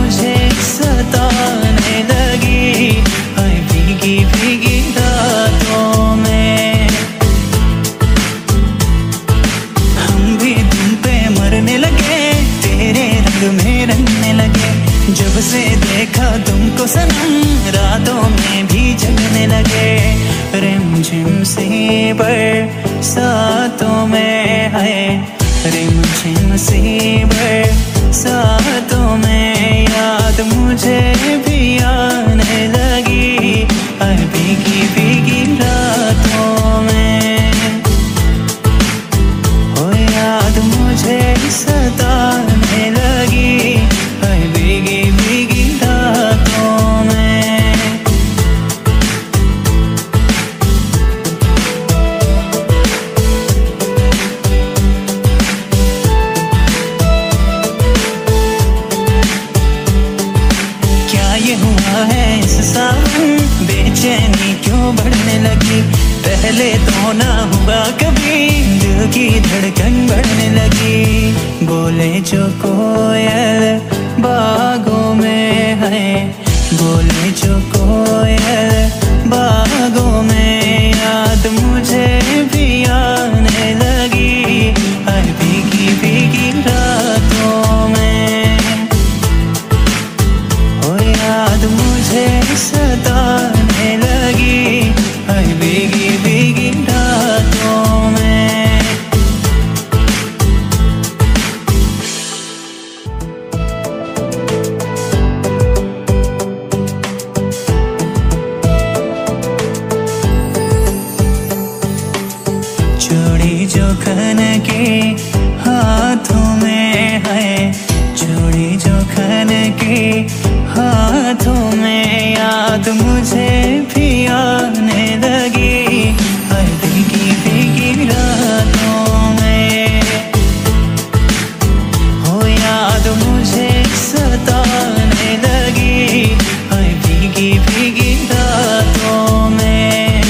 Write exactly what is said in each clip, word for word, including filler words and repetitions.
मुझे सताने लगी, हाय भीगी भीगी रातों में। हम भी तुम पे मरने लगे, तेरे रंग में रंगने लगे। जब से देखा तुमको सनम, रातों में भी जगने लगे। रिमझिम सी बरसातों में है, रिमझिम सी बरसातों में याद मुझे भी आने लगी, हर भीगी भीगी रातों में। ओ याद मुझे सताने लगी, हर भीगी भीगी रातों में। ये हुआ है इस सावन, बेचैनी क्यों बढ़ने लगी। पहले तो ना हुआ कभी, दिल की धड़कन बढ़ने लगी। बोले जो कोयल बागों में है, बोले जो कोयल बागों में याद मुझे भी आने लगी, हर भीगी भीगी रातों में। याद मुझे सताने लगी, हाय भीगी भीगी रातों में। चूड़ी जो खन के हाथों में है, चूड़ी जो खन के हाथों में याद मुझे भी आने लगी, हर भीगी भीगी रातों में। हो याद मुझे सताने लगी, हर भीगी भीगी रातों में।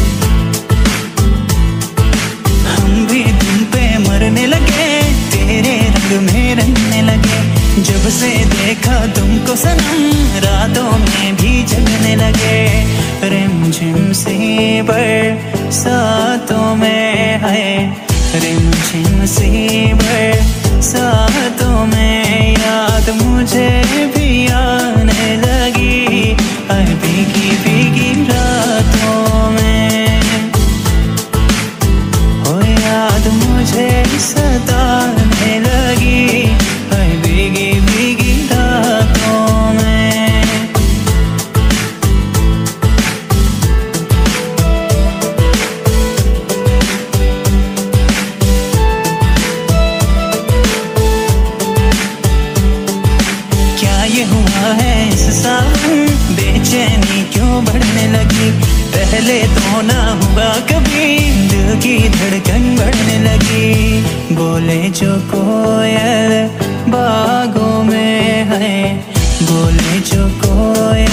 हम भी तुम पे मरने लगे, तेरे रंग में रंगने लगे। जब से देखा तुमको सनम, रातों में भी जगने लगे। रिमझिम सी बरसातों में है, रिमझिम सी बरसातों में याद मुझे भी आने लगी, हर भीगी भीगी रातों में। ओ याद मुझे सताने लगी, हर भीगी भीगी रातों में। क्या ये हुआ है इस सावन, बेचैनी क्यों बढ़ने लगी। पहले तो ना हुआ कभी, दिल की धड़कन बढ़ने लगी। बोले जो कोयल बागों में है, बोले जो कोयल